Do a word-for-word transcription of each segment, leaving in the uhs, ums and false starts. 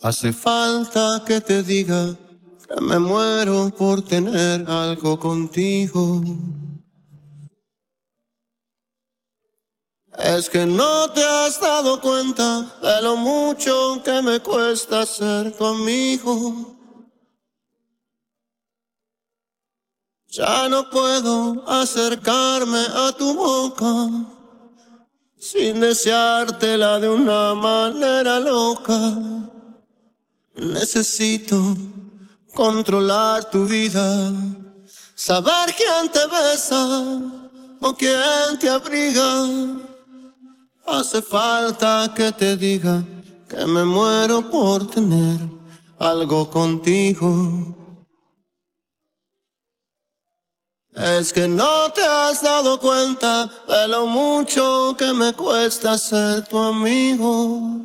Hace falta que te diga que me muero por tener algo contigo. Es que no te has dado cuenta de lo mucho que me cuesta ser tu amigo. Ya no puedo acercarme a tu boca sin deseártela de una manera loca. Necesito controlar tu vida, saber quién te besa o quién te abriga. Hace falta que te diga que me muero por tener algo contigo. Es que no te has dado cuenta de lo mucho que me cuesta ser tu amigo.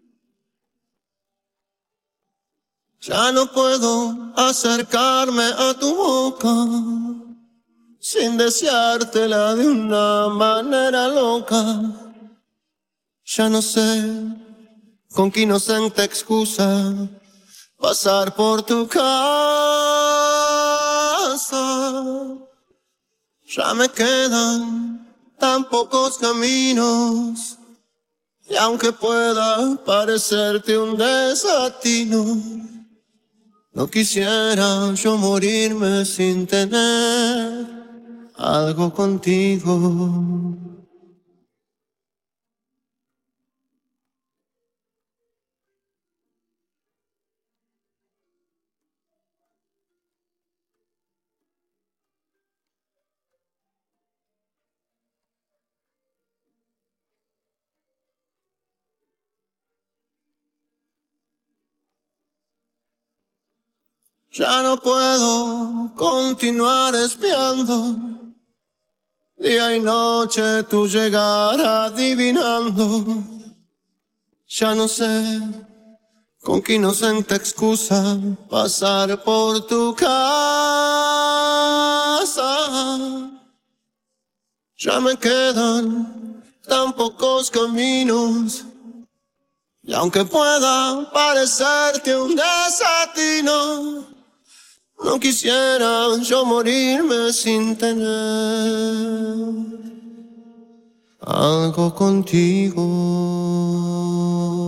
Ya no puedo acercarme a tu boca sin deseártela de una manera loca. Ya no sé con qué inocente excusa pasar por tu casa. Ya me quedan tan pocos caminos y aunque pueda parecerte un desatino, no quisiera yo morirme sin tener algo contigo. Ya no puedo continuar espiando día y noche tu llegar adivinando. Ya no sé con qué inocente excusa pasar por tu casa. Ya me quedan tan pocos caminos y aunque pueda parecerte un desatino, no quisiera yo morirme sin tener algo contigo.